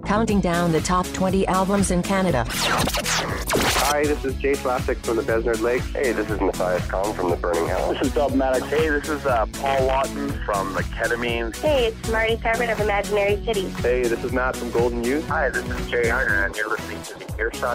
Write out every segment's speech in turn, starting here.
counting down the top 20 albums in Canada. Hi, this is Jay Slavic from the Besnard Lakes. Hey, this is Matthias Kahn from the Burning Hell. This is Bob Maddox. Hey, this is Paul Watson from the Ketamines. Hey, it's Marty Sarvin of Imaginary City. Hey, this is Matt from Golden Youth. Hi, this is Jay Harner, and you're listening to the Earshot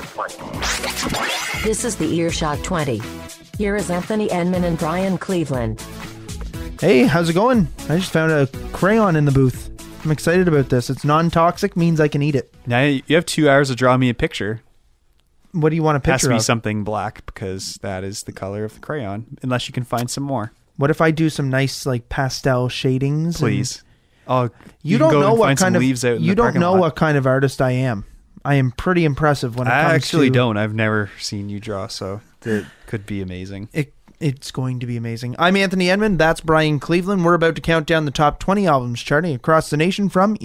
20. This is the Earshot 20. Here is Anthony Enman and Brian Cleveland. Hey, how's it going? I just found a crayon in the booth. I'm excited about this. It's non-toxic, means I can eat it. Now you have 2 hours to draw me a picture. What do you want a picture of? Has to be something black because that is the color of the crayon, unless you can find some more. What if I do some nice like pastel shadings? Please. Oh, you don't know what kind of you don't know what kind of artist I am. I am pretty impressive when it comes to... I actually don't. I've never seen you draw, so it could be amazing. It's going to be amazing. I'm Anthony Enman. That's Brian Cleveland. We're about to count down the top 20 albums charting across the nation from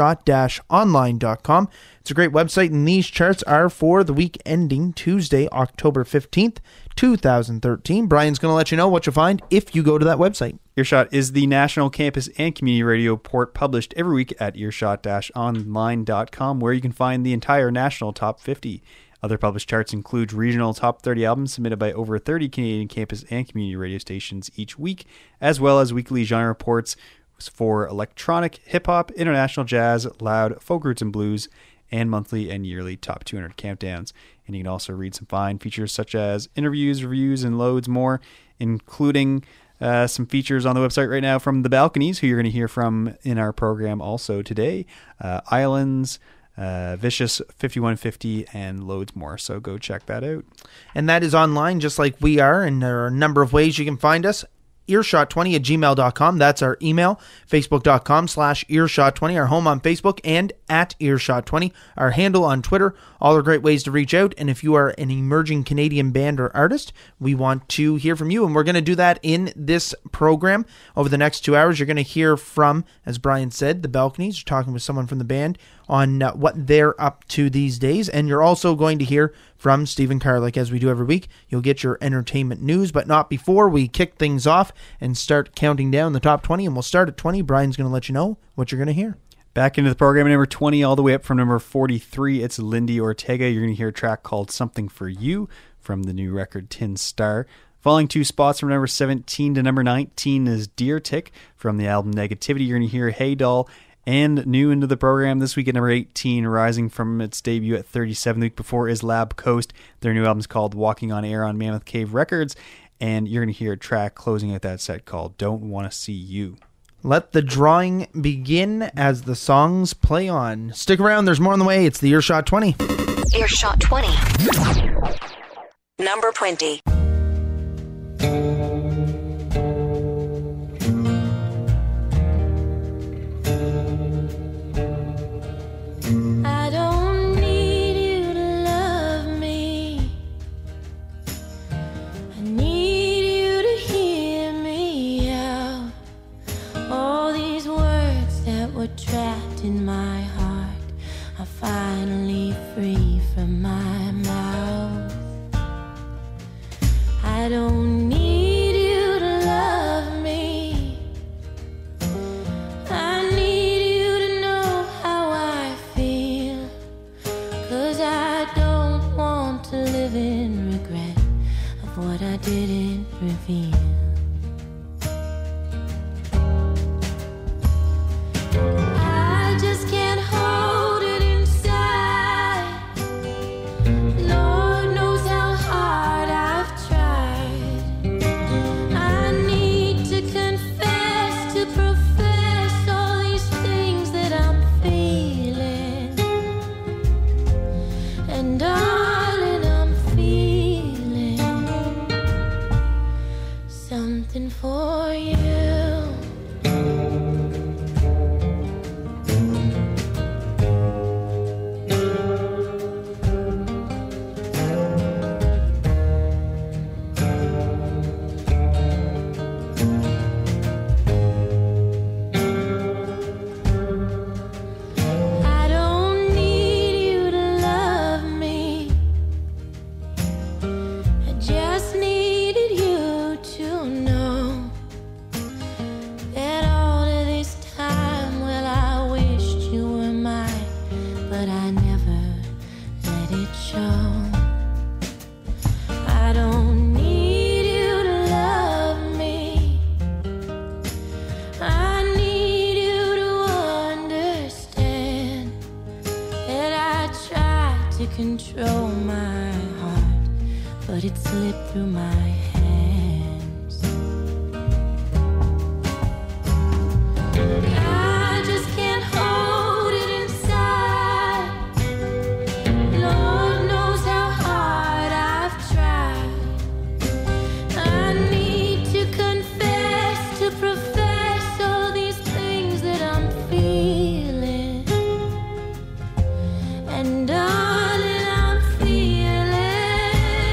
earshot-online.com. It's a great website, and these charts are for the week ending Tuesday, October 15th, 2013. Brian's going to let you know what you'll find if you go to that website. Earshot is the national campus and community radio report published every week at earshot-online.com, where you can find the entire national top 50. Other published charts include regional top 30 albums submitted by over 30 Canadian campus and community radio stations each week, as well as weekly genre reports for electronic, hip-hop, international jazz, loud, folk roots and blues, and monthly and yearly top 200 countdowns. And you can also read some fine features such as interviews, reviews, and loads more, including some features on the website right now from The Balconies, who you're going to hear from in our program also today, Islands, Vicious 5150, and loads more. So go check that out. And that is online just like we are, and there are a number of ways you can find us. earshot20@gmail.com. That's our email. Facebook.com/earshot20, our home on Facebook, and at earshot20, our handle on Twitter. All are great ways to reach out. And if you are an emerging Canadian band or artist, we want to hear from you. And we're going to do that in this program. Over the next 2 hours, you're going to hear from, as Brian said, The Balconies. You're talking with someone from the band on what they're up to these days. And you're also going to hear from Stephen Carlick, as we do every week. You'll get your entertainment news, but not before we kick things off and start counting down the top 20. And we'll start at 20. Brian's going to let you know what you're going to hear. Back into the program, number 20 all the way up from number 43. It's Lindy Ortega. You're going to hear a track called Something For You from the new record Tin Star. Falling 2 spots from number 17 to number 19 is Deer Tick from the album Negativity. You're going to hear Hey Doll. And new into the program this week at number 18, rising from its debut at 37 the week before, is Lab Coast. Their new album is called Walking on Air on Mammoth Cave Records. And you're going to hear a track closing out that set called Don't Wanna See You. Let the drawing begin as the songs play on. Stick around, there's more on the way. It's the Earshot 20. Earshot 20. Number 20. I don't need you to love me. I need you to hear me out. All these words that were trapped in my heart are finally free from my mouth. I don't need you to love me. I need you to know how I feel, 'cause I don't want to live in regret of what I didn't reveal. I just can't hold it inside. Lord knows how hard I've tried. control my heart, but it slipped through my hands. I just can't hold it inside. Lord knows how hard I've tried. I need to confess, to profess all these things that I'm feeling. And darling, I'm feeling.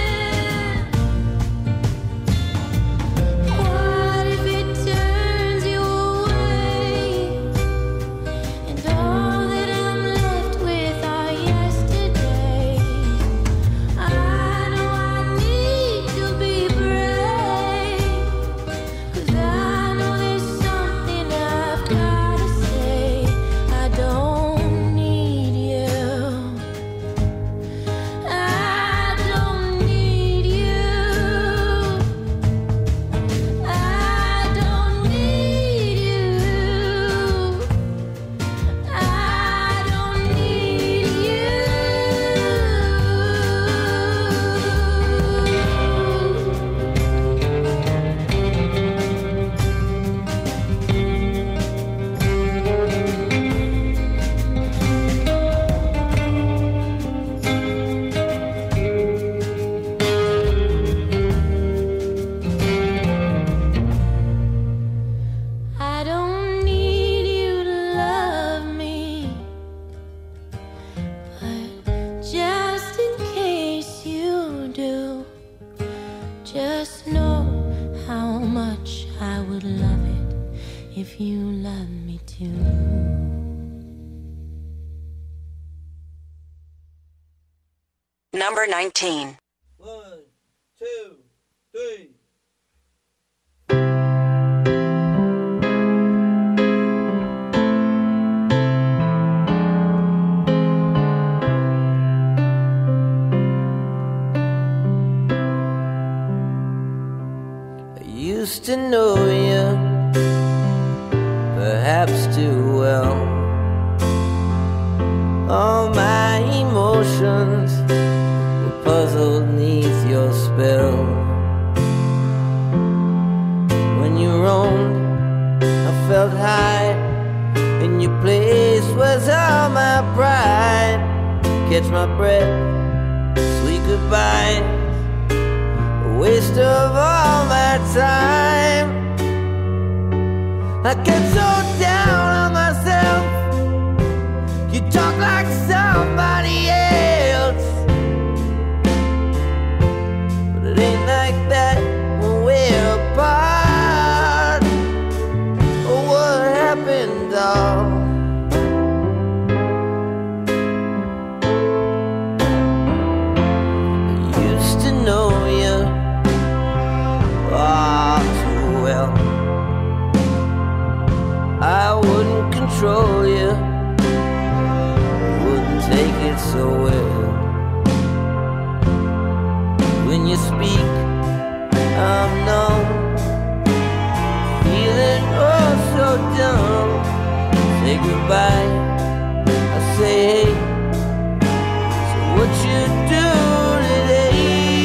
What if it turns you away? And all that I'm left with are yesterdays. I know I need to be brave, 'cause I know there's something I've gotta say. I don't need you. I don't need you. I don't need you. I don't need I don't need you to love me, but just in case you do, just know how much I would love it if you love me too. Number 19. 1, 2, 3. I used to know you, perhaps too well. All my emotions were puzzled neath your spell. When you roamed, I felt high. In your place was all my pride. Catch my breath, sweet goodbye, a waste of all my time. I get so down on myself. You talk like somebody else, but it ain't like that when we're apart. Oh, what happened, dog? I used to know you too well. I wouldn't control you, wouldn't take it so well. When you speak, I'm numb, feeling oh so dumb. Say goodbye, I say hey, so what you do today?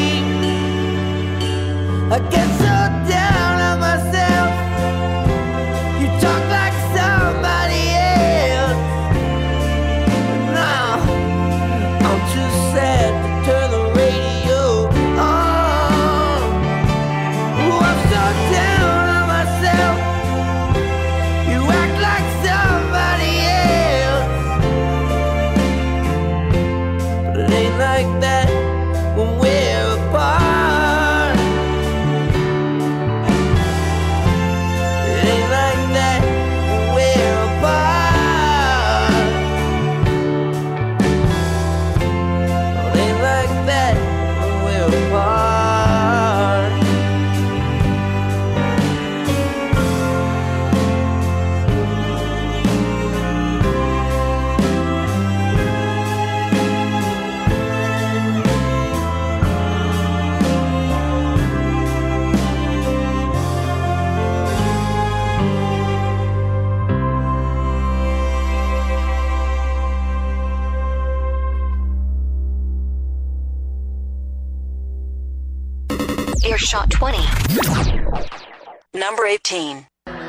I get so down on myself. You talk like somebody else. Now I'm too sad to turn the radio on. Oh, I'm so down on myself. You act like somebody else, but it ain't like that when we're apart. Earshot 20. Number 18.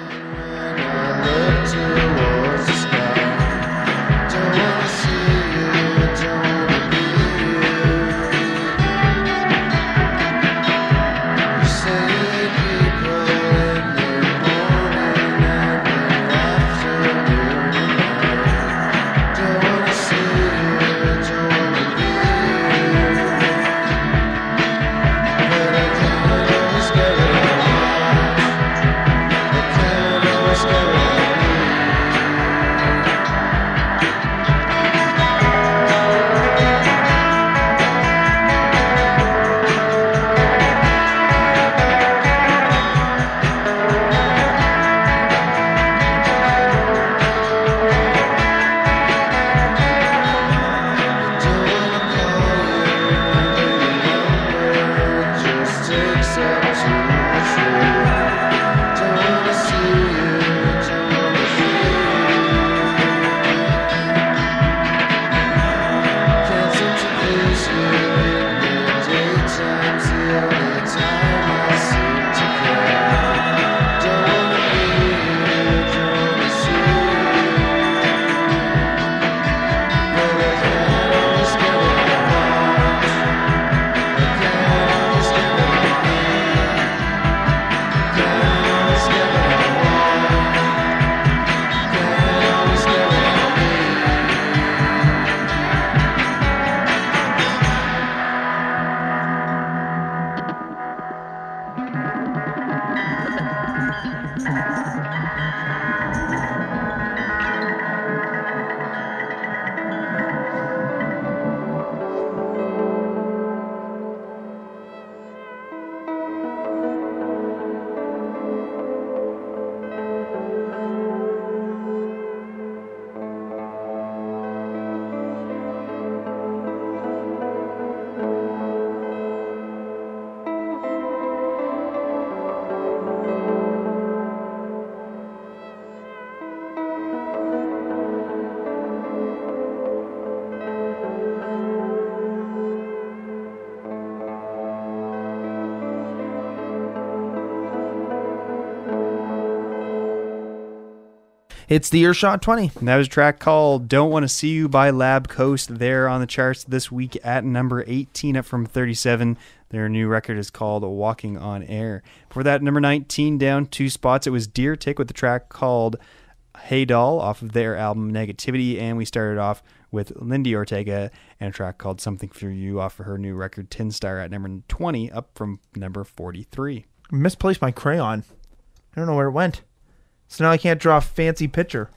It's the Earshot 20. And that was a track called Don't Want to See You by Lab Coast. They're on the charts this week at number 18, up from 37. Their new record is called Walking on Air. For that, number 19, down 2 spots, it was Deer Tick with the track called Hey Doll off of their album Negativity. And we started off with Lindy Ortega and a track called Something For You off of her new record Tin Star at number 20, up from number 43. Misplaced my crayon. I don't know where it went. So now I can't draw a fancy picture.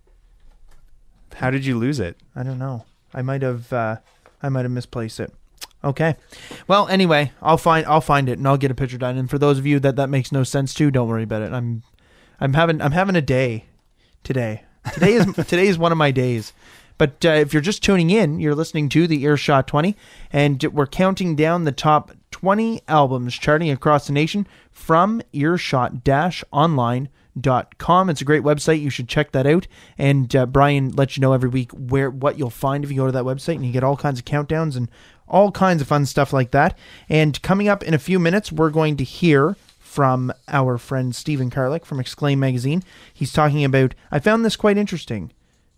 How did you lose it? I don't know. I might have misplaced it. Okay. Well, anyway, I'll find it and I'll get a picture done. And for those of you that makes no sense to, don't worry about it. I'm having a day today. Today is one of my days. But if you're just tuning in, you're listening to the Earshot 20, and we're counting down the top 20 albums charting across the nation from earshot-online.com. It's a great website. You should check that out. And Brian lets you know every week what you'll find if you go to that website, and you get all kinds of countdowns and all kinds of fun stuff like that. And coming up in a few minutes, we're going to hear from our friend Stephen Karlik from Exclaim Magazine. He's talking about, I found this quite interesting,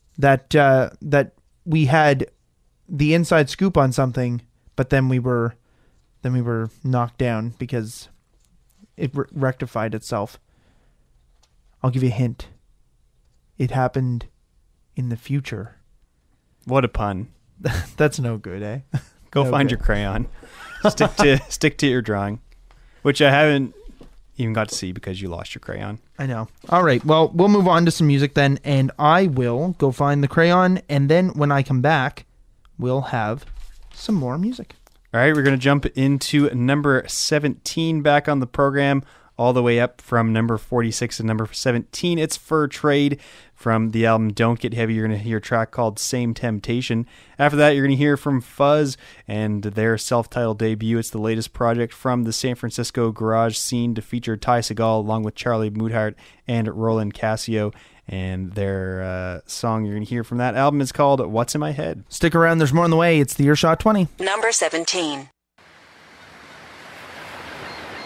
that we had the inside scoop on something, but then we were knocked down because it rectified itself. I'll give you a hint. It happened in the future. What a pun. That's no good, eh? Go find your crayon. Stick to your drawing, which I haven't even got to see because you lost your crayon. I know. All right. Well, we'll move on to some music then, and I will go find the crayon, and then when I come back, we'll have some more music. All right. We're going to jump into number 17 back on the program, all the way up from number 46 to number 17. It's Fur Trade from the album Don't Get Heavy. You're going to hear a track called Same Temptation. After that, you're going to hear from Fuzz and their self-titled debut. It's the latest project from the San Francisco garage scene to feature Ty Segall along with Charlie Moodhart and Roland Casio. And their song you're going to hear from that album is called What's in My Head. Stick around. There's more on the way. It's the Earshot 20. Number 17.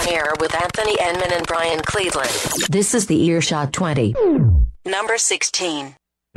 air with Anthony Enman and Brian Cleveland. This is the Earshot 20. Number 16.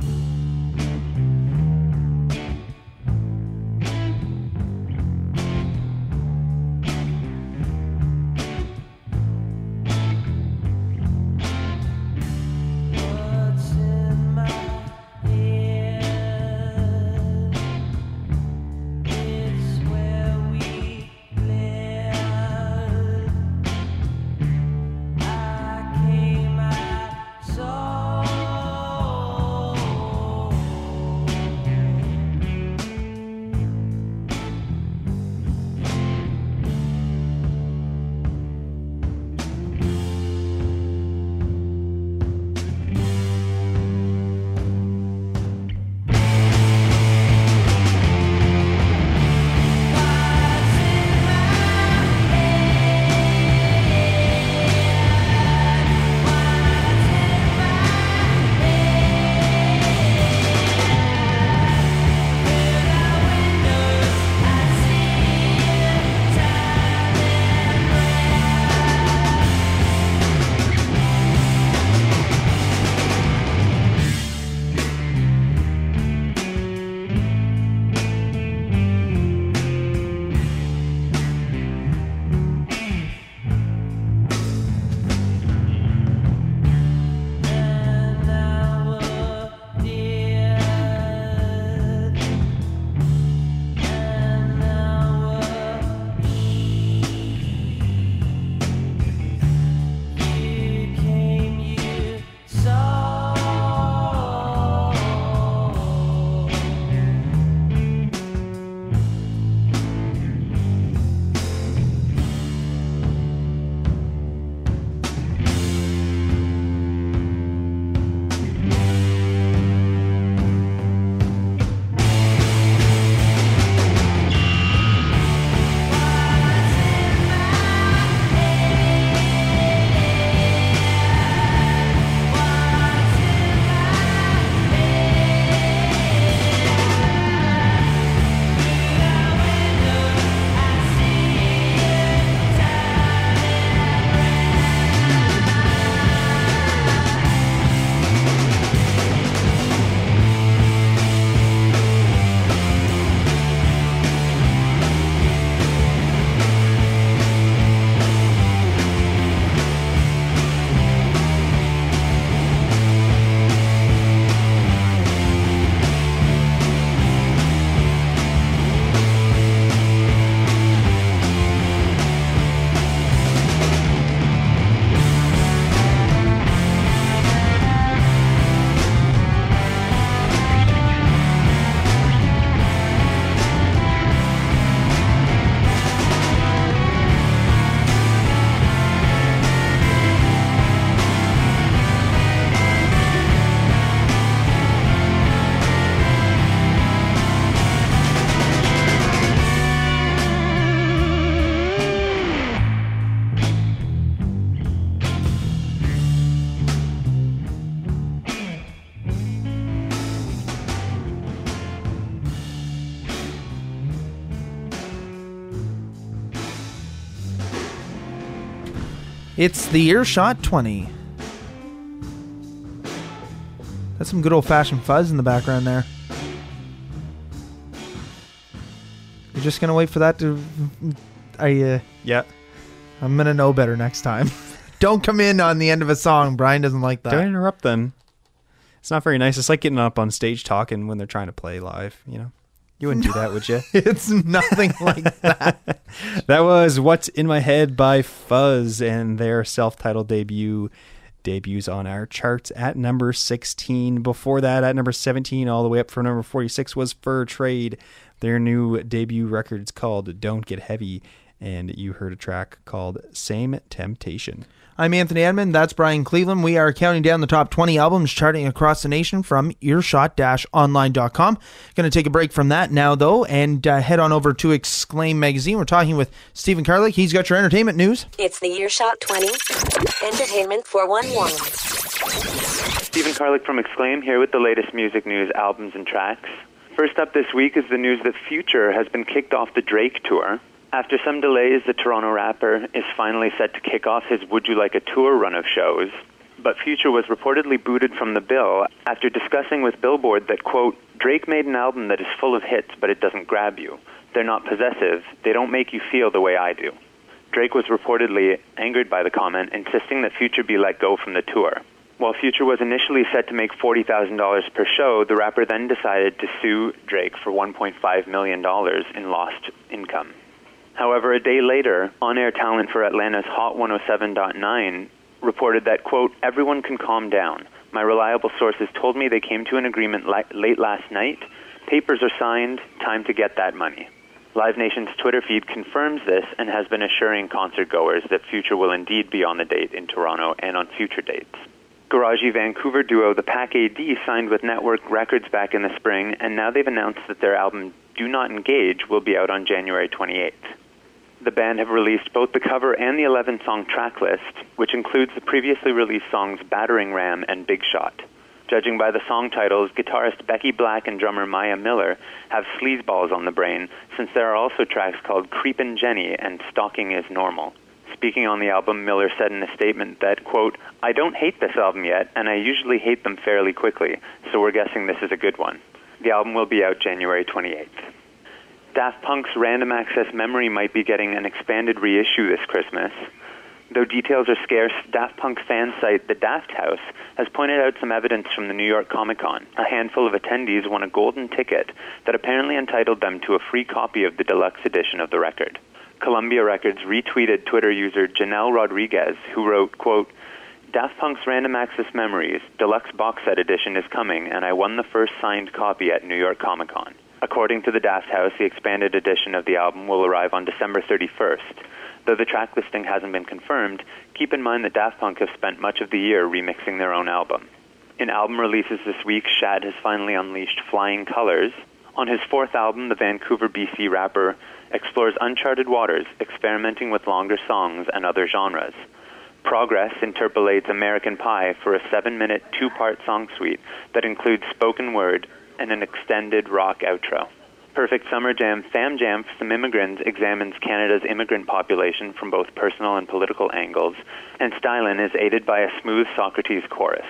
It's the Earshot 20. That's some good old-fashioned fuzz in the background there. You're just gonna wait for that to... Are you... Yeah. I'm gonna know better next time. Don't come in on the end of a song. Brian doesn't like that. Don't interrupt them. It's not very nice. It's like getting up on stage talking when they're trying to play live, you know? You wouldn't do that, would you? It's nothing like that. That was What's in My Head by Fuzz, and their self-titled debuts on our charts at number 16. Before that, at number 17, all the way up from number 46, was Fur Trade. Their new debut record's called Don't Get Heavy, and you heard a track called Same Temptation. I'm Anthony Edmond. That's Brian Cleveland. We are counting down the top 20 albums charting across the nation from earshot-online.com. Going to take a break from that now, though, and head on over to Exclaim Magazine. We're talking with Stephen Carlick. He's got your entertainment news. It's the Earshot 20. Entertainment 411. Stephen Carlick from Exclaim here with the latest music news, albums, and tracks. First up this week is the news that Future has been kicked off the Drake Tour. After some delays, the Toronto rapper is finally set to kick off his Would You Like a Tour run of shows, but Future was reportedly booted from the bill after discussing with Billboard that, quote, Drake made an album that is full of hits, but it doesn't grab you. They're not possessive. They don't make you feel the way I do. Drake was reportedly angered by the comment, insisting that Future be let go from the tour. While Future was initially set to make $40,000 per show, the rapper then decided to sue Drake for $1.5 million in lost income. However, a day later, on-air talent for Atlanta's Hot 107.9 reported that, quote, everyone can calm down. My reliable sources told me they came to an agreement late last night. Papers are signed. Time to get that money. Live Nation's Twitter feed confirms this and has been assuring concertgoers that Future will indeed be on the date in Toronto and on future dates. Garagey Vancouver duo The Pack AD signed with Network Records back in the spring, and now they've announced that their album Do Not Engage will be out on January 28th. The band have released both the cover and the 11-song track list, which includes the previously released songs Battering Ram and Big Shot. Judging by the song titles, guitarist Becky Black and drummer Maya Miller have sleazeballs on the brain, since there are also tracks called Creepin' Jenny and Stalking is Normal. Speaking on the album, Miller said in a statement that, quote, I don't hate this album yet, and I usually hate them fairly quickly, so we're guessing this is a good one. The album will be out January 28th. Daft Punk's Random Access Memory might be getting an expanded reissue this Christmas. Though details are scarce, Daft Punk fan site The Daft House has pointed out some evidence from the New York Comic Con. A handful of attendees won a golden ticket that apparently entitled them to a free copy of the deluxe edition of the record. Columbia Records retweeted Twitter user Janelle Rodriguez, who wrote, quote, Daft Punk's Random Access Memories Deluxe Box Set Edition is coming, and I won the first signed copy at New York Comic Con. According to the Daft House, the expanded edition of the album will arrive on December 31st. Though the track listing hasn't been confirmed, keep in mind that Daft Punk have spent much of the year remixing their own album. In album releases this week, Shad has finally unleashed Flying Colors. On his fourth album, the Vancouver, BC rapper explores uncharted waters, experimenting with longer songs and other genres. Progress interpolates American Pie for a 7-minute, 2-part song suite that includes spoken word and an extended rock outro. Perfect Summer Jam, Fam Jam for Some Immigrants examines Canada's immigrant population from both personal and political angles, and Stylin is aided by a smooth Socrates chorus.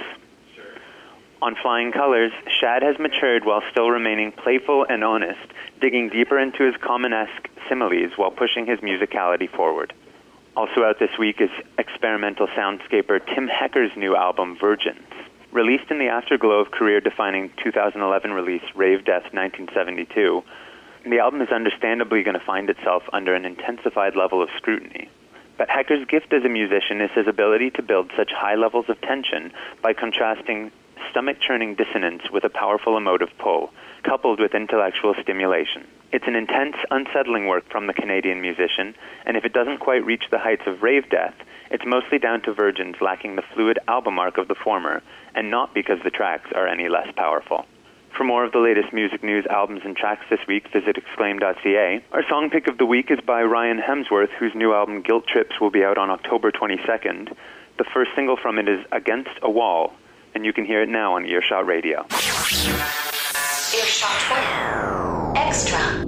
On Flying Colors, Shad has matured while still remaining playful and honest, digging deeper into his common-esque similes while pushing his musicality forward. Also out this week is experimental soundscaper Tim Hecker's new album, Virgins. Released in the afterglow of career-defining 2011 release Rave Death 1972, the album is understandably going to find itself under an intensified level of scrutiny. But Hecker's gift as a musician is his ability to build such high levels of tension by contrasting stomach-churning dissonance with a powerful emotive pull, coupled with intellectual stimulation. It's an intense, unsettling work from the Canadian musician, and if it doesn't quite reach the heights of Rave Death, it's mostly down to Virgins lacking the fluid album arc of the former, and not because the tracks are any less powerful. For more of the latest music news, albums, and tracks this week, visit exclaim.ca. Our song pick of the week is by Ryan Hemsworth, whose new album Guilt Trips will be out on October 22nd. The first single from it is Against a Wall, and you can hear it now on Earshot Radio. Earshot Extra.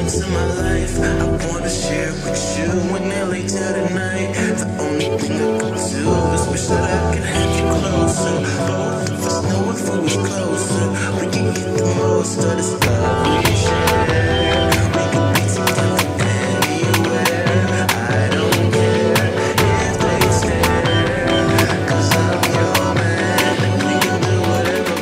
Welcome to my life. I wanna share with you when they're late till the night. The only thing I could do is wish that I could have you closer. Both of us know if we was closer, we can get the most of this love we share. We could be together anywhere. I don't care if they stare, 'cause I'm your man and we can do whatever,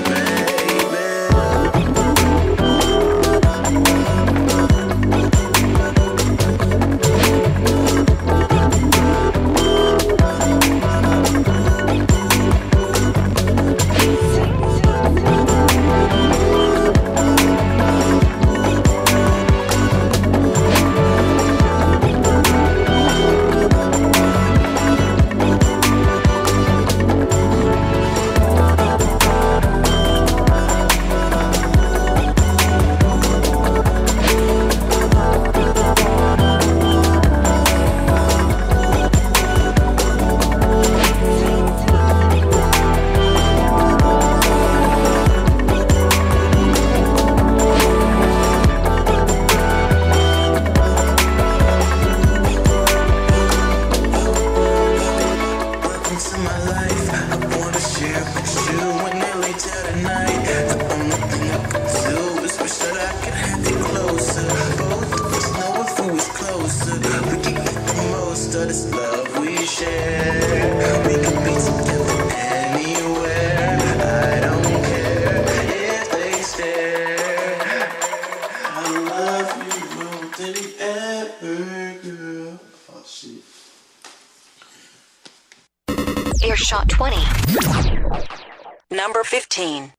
Earshot 20. Number 15.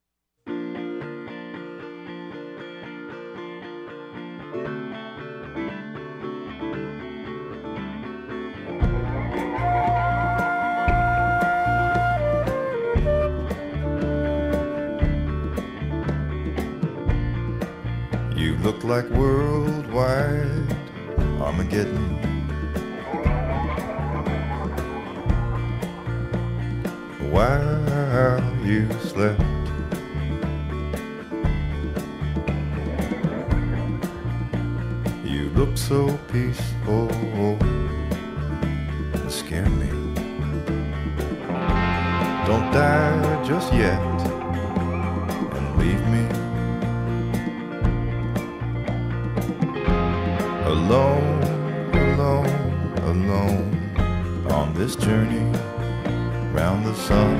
You look like worldwide Armageddon. While you slept, you look so peaceful and scare me. Don't die just yet and leave me alone, alone, alone on this journey round the sun.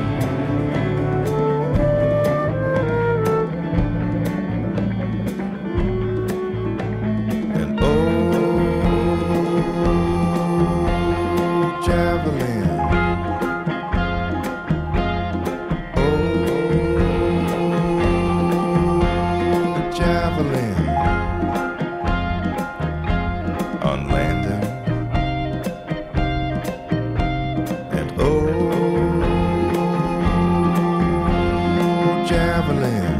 And oh, javelin, oh, javelin, on landing. And oh, javelin,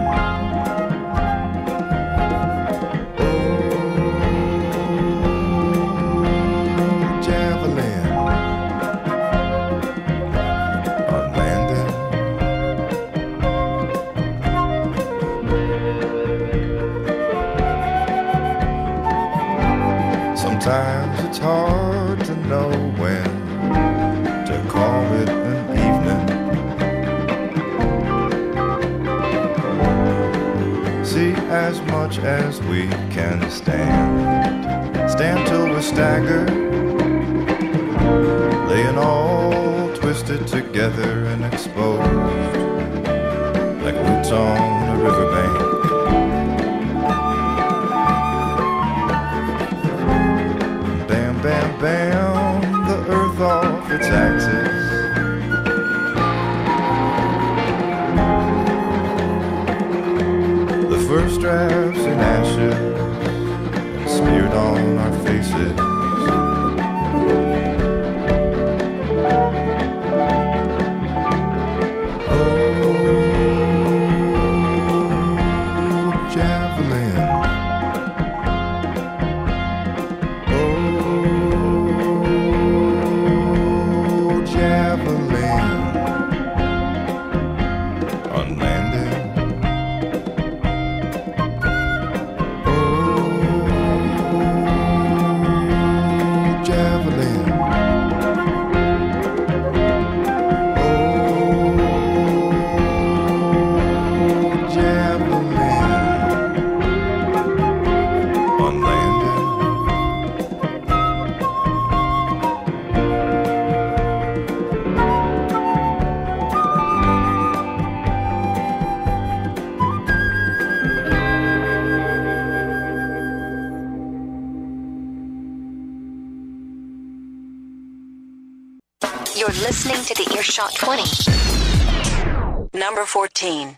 oh, javelin, on landing. Sometimes it's hard to know when to call it an evening. See, as much as we can stand till we're staggered, laying all twisted together and exposed like roots on a riverbank. Bam, bam, bam, the earth off its axis. First drafts in ashes and smeared on our faces. Oh, javelin, oh, javelin, on landing. Oh, You're listening to the Earshot 20. Number 14.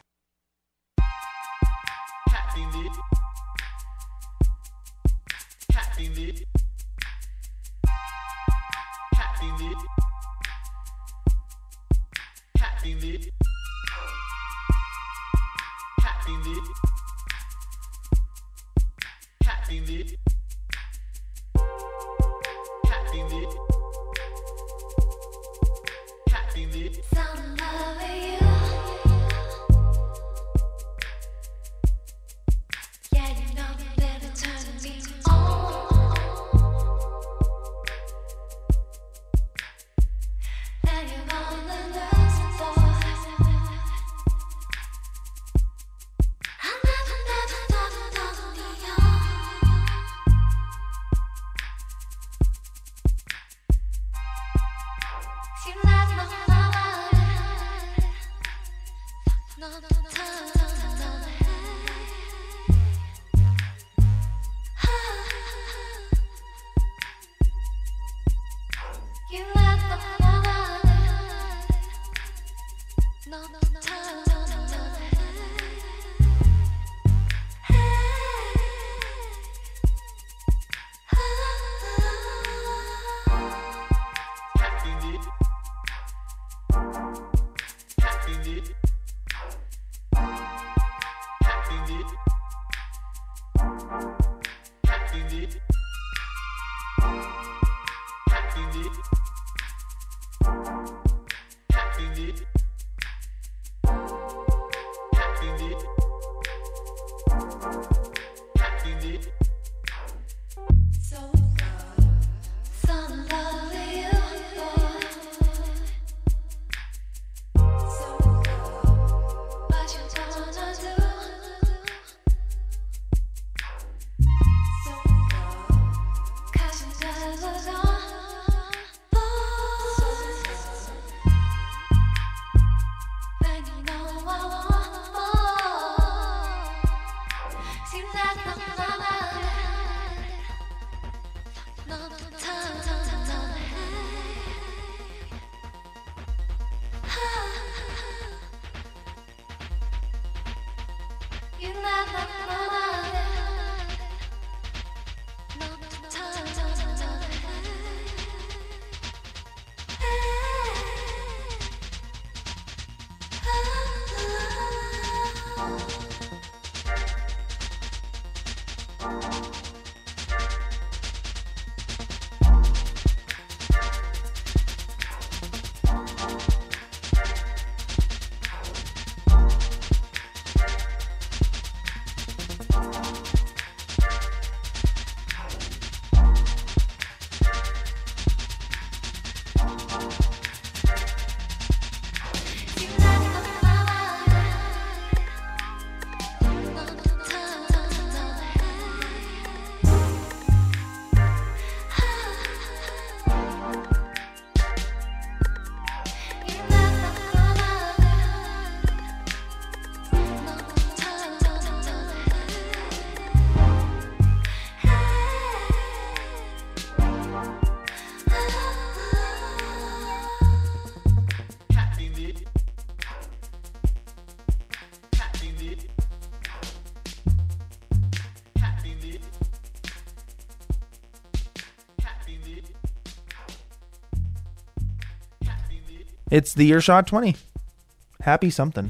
It's the Earshot 20. Happy something.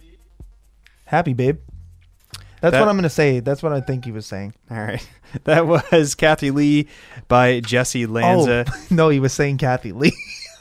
Happy, babe. That's what I'm going to say. That's what I think he was saying. All right. That was Kathy Lee by Jesse Lanza. Oh, no, he was saying Kathy Lee.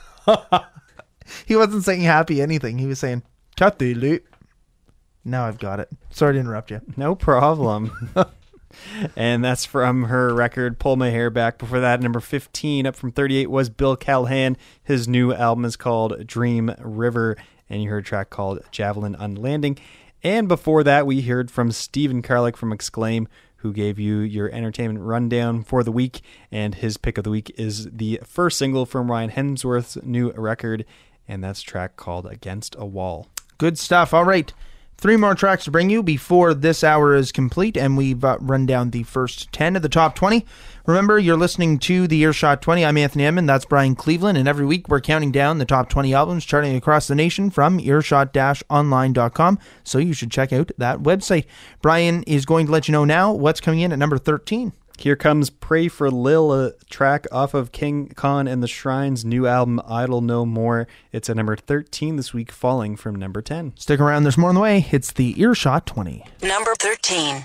He wasn't saying happy anything. He was saying Kathy Lee. Now I've got it. Sorry to interrupt you. No problem. And that's from her record, Pull My Hair Back. Before that, number 15, up from 38, was Bill Callahan. His new album is called Dream River, and you heard a track called Javelin on Landing. And before that, we heard from Stephen Karlik from Exclaim, who gave you your entertainment rundown for the week. And his pick of the week is the first single from Ryan Hemsworth's new record, and that's a track called Against a Wall. Good stuff. All right. 3 more tracks to bring you before this hour is complete, and we've run down the first 10 of the top 20. Remember, you're listening to the Earshot 20. I'm Anthony Edmond. That's Brian Cleveland. And every week we're counting down the top 20 albums charting across the nation from earshot-online.com. So you should check out that website. Brian is going to let you know now what's coming in at number 13. Here comes Pray for Lil, a track off of King Khan and the Shrine's new album, Idle No More. It's at number 13 this week, falling from number 10. Stick around, there's more on the way. It's the Earshot 20. Number 13.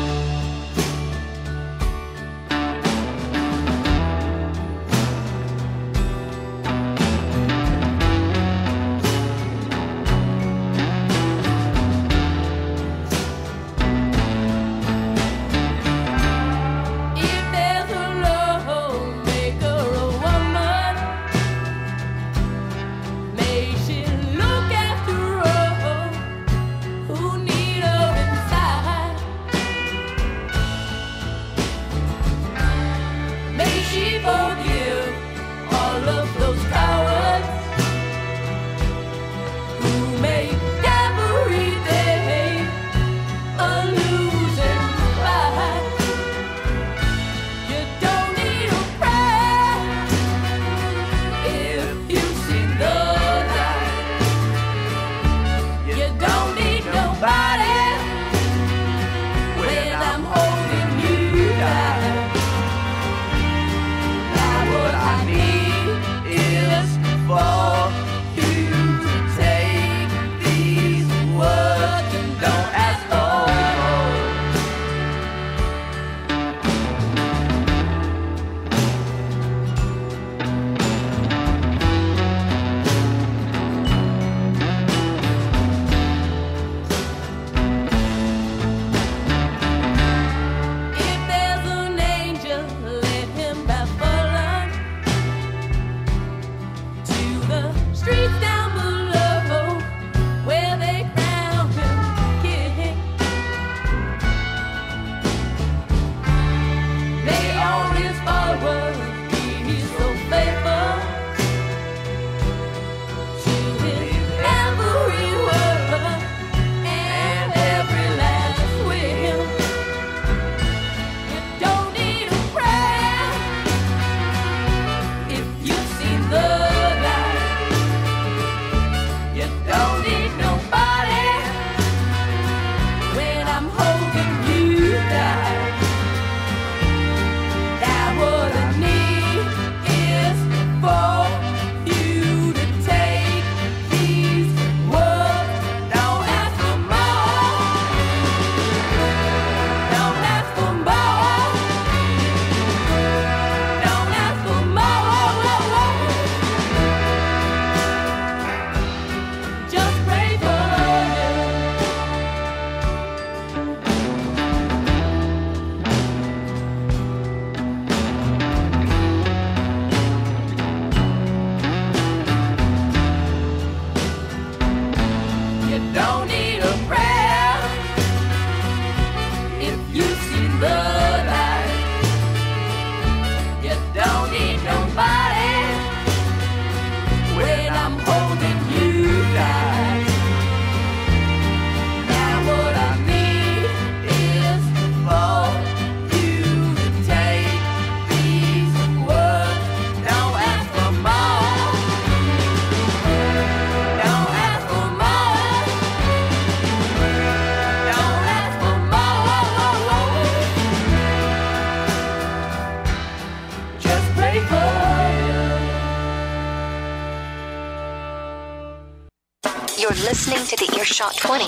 You're listening to the Earshot 20.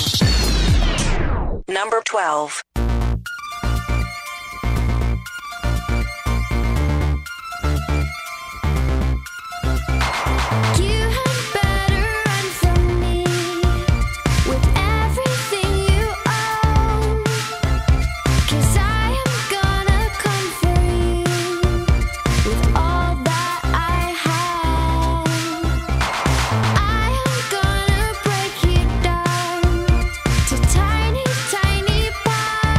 Number 12. Tiny, tiny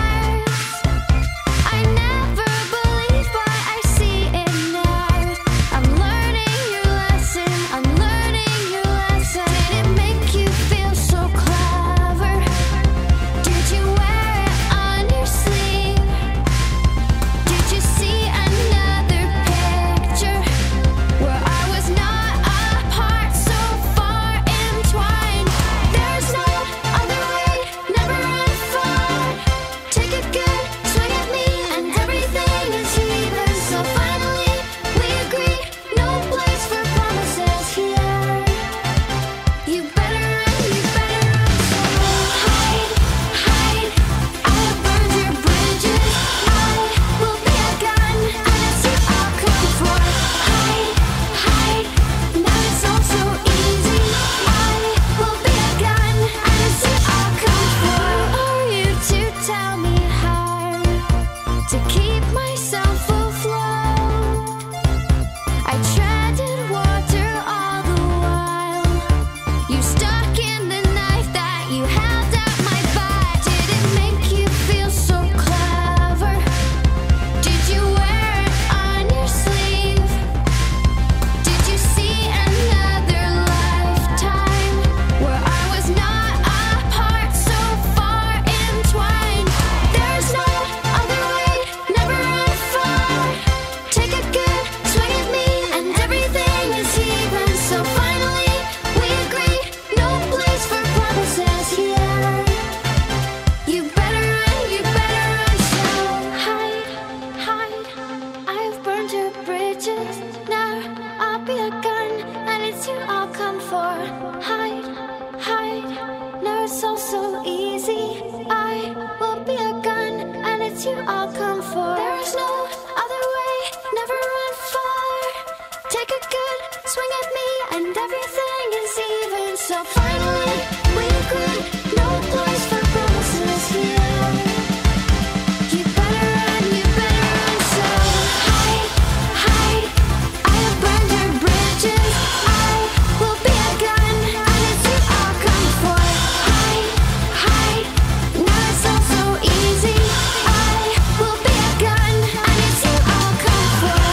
bridges. Now I'll be a gun, and it's you I'll come for. Hide, hide. Now it's all so easy. I will be a gun, and it's you I'll come for. There is no other way, never run far. Take a good swing at me, and everything is even. So finally, we agree, no place for promises here. You better run, so hide, hide. I have burned your bridges. I will be a gun, and it's you I'll come for. Hide, hide. Now it's all so easy. I will be a gun, and it's you I'll come for.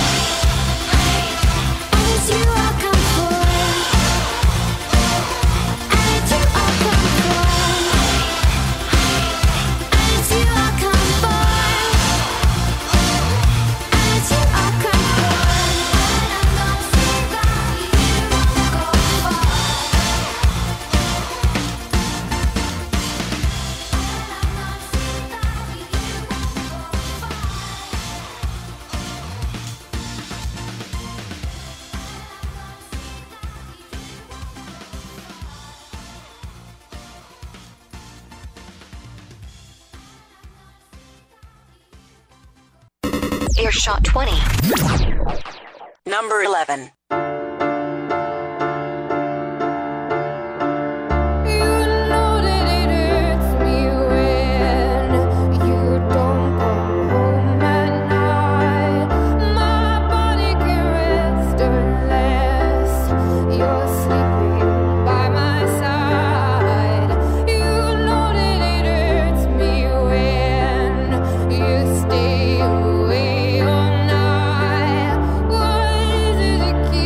And it's you I'll come for. And it's you I'll come for. And it's you I'll come for. And it's you I'll come for. And I'm gonna see that you won't go far. Earshot 20. Number 11. Stay away all night. What is it that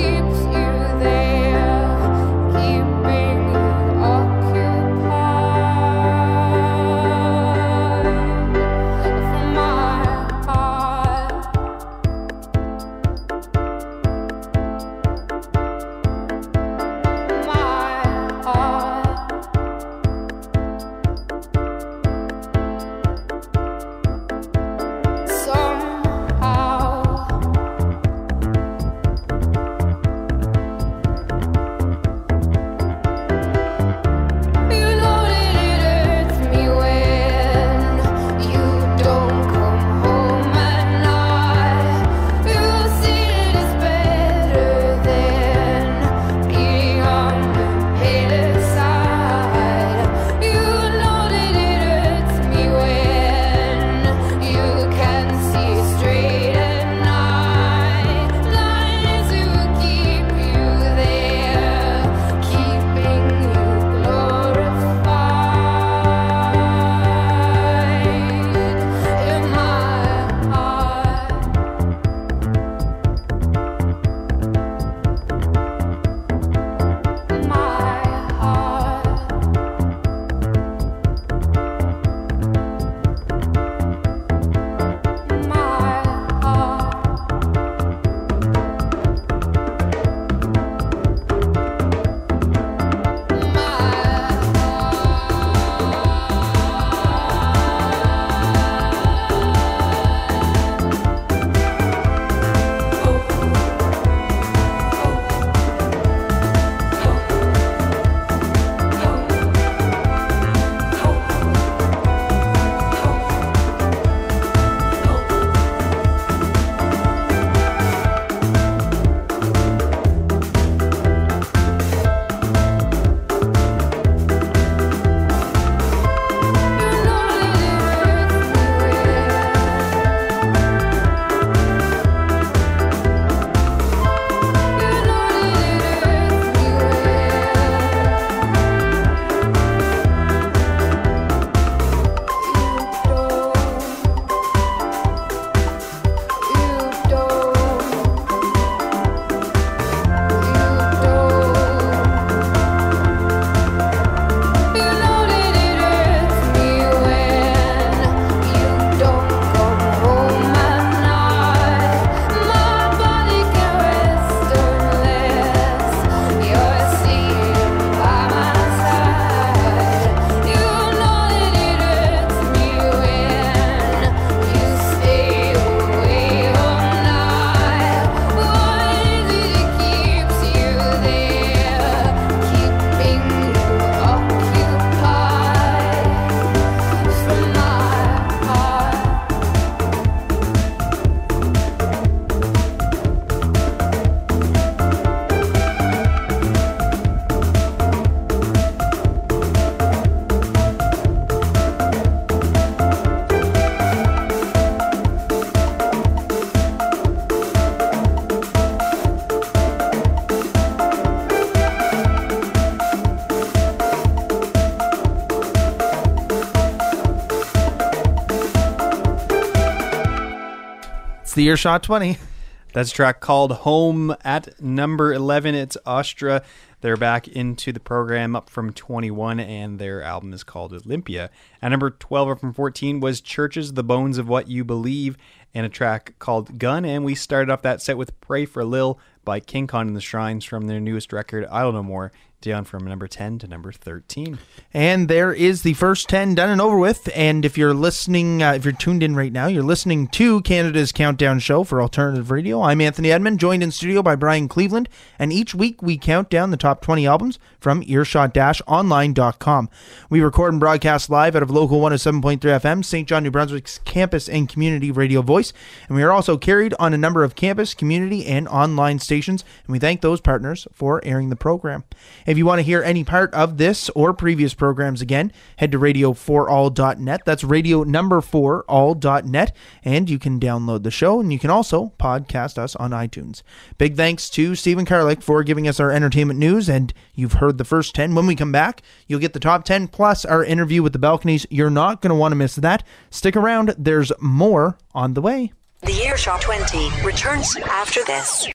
the Earshot 20. That's a track called Home. At number 11, it's Astra. They're back into the program, up from 21, and their album is called Olympia. At number 12, up from 14, was Churches, The Bones of What You Believe, and a track called Gun. And we started off that set with Pray for Lil by King Kong and the Shrines from their newest record, Idle No More, down from number 10 to number 13. And there is the first 10 done and over with. And if you're listening, if you're tuned in right now, you're listening to Canada's Countdown Show for Alternative Radio. I'm Anthony Edmond, joined in studio by Brian Cleveland. And each week we count down the top 20 albums from earshot-online.com. We record and broadcast live out of local 107.3 FM, St. John, New Brunswick's campus and community radio voice. And we are also carried on a number of campus, community, and online stations. And we thank those partners for airing the program. If you want to hear any part of this or previous programs again, head to radio4all.net. That's radio number 4all.net. And you can download the show, and you can also podcast us on iTunes. Big thanks to Stephen Karlik for giving us our entertainment news, and you've heard the first 10. When we come back, you'll get the top 10 plus our interview with the Balconies. You're not going to want to miss that. Stick around. There's more on the way. The Earshot 20 returns after this.